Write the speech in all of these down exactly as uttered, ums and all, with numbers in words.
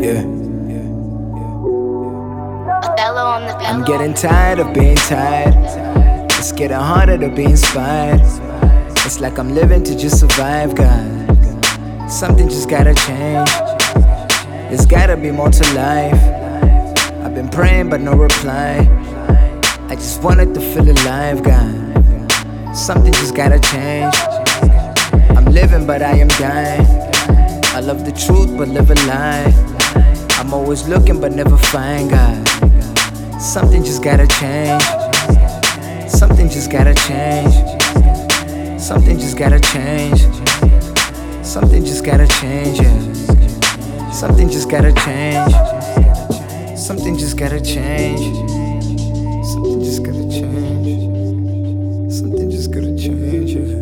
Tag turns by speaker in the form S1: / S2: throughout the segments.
S1: Yeah.
S2: Othello on the
S1: I'm getting tired of being tired. It's getting harder to be inspired. It's like I'm living to just survive, God. Something just gotta change. There's gotta be more to life. I've been praying but no reply. I just wanted to feel alive, God. Something just gotta change. I'm living but I am dying. I love the truth but live a lie. I'm always looking but never find God. Something just gotta change. Something just gotta change. Something just gotta change. Something just gotta change, yeah. Something just gotta change. Something just gotta change. Something just gotta change. Something just gotta change, yeah.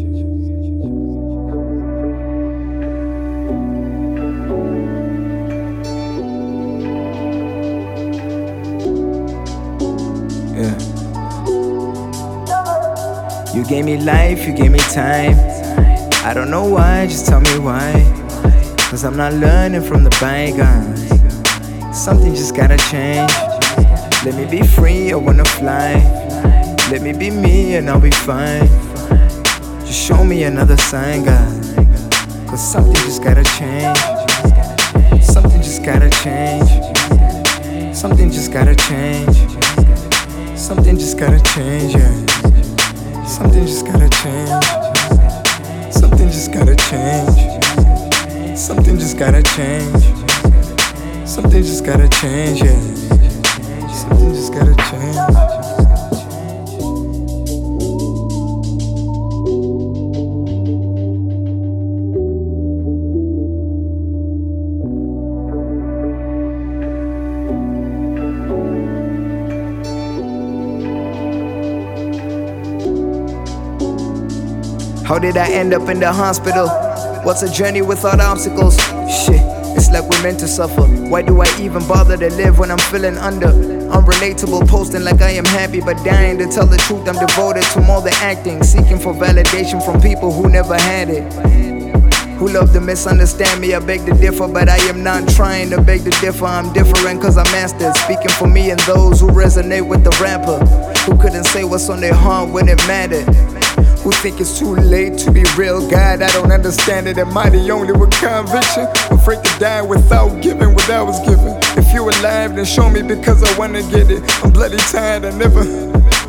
S1: Yeah. You gave me life, you gave me time. I don't know why, just tell me why. Cause I'm not learning from the bygones. Something just gotta change. Let me be free, I wanna fly. Let me be me and I'll be fine. Just show me another sign, God. Cause something just gotta change. Something just gotta change. Something just gotta change. Something just gotta change, yeah. Something just gotta change. Something just gotta change. Something just gotta change. Something just gotta change, yeah. Something just gotta change. How did I end up in the hospital? What's a journey without obstacles? Shit, it's like we're meant to suffer. Why do I even bother to live when I'm feeling under? Unrelatable, posting like I am happy but dying. To tell the truth, I'm devoted to more than acting. Seeking for validation from people who never had it, who love to misunderstand me. I beg to differ, but I am not trying to beg to differ. I'm different cause I'm mastered, speaking for me and those who resonate with the rapper, who couldn't say what's on their heart when it mattered, who think it's too late to be real. God, I don't understand it. Am I the only with conviction? Afraid to die without giving what I was given. If you're alive, then show me because I wanna get it. I'm bloody tired, I never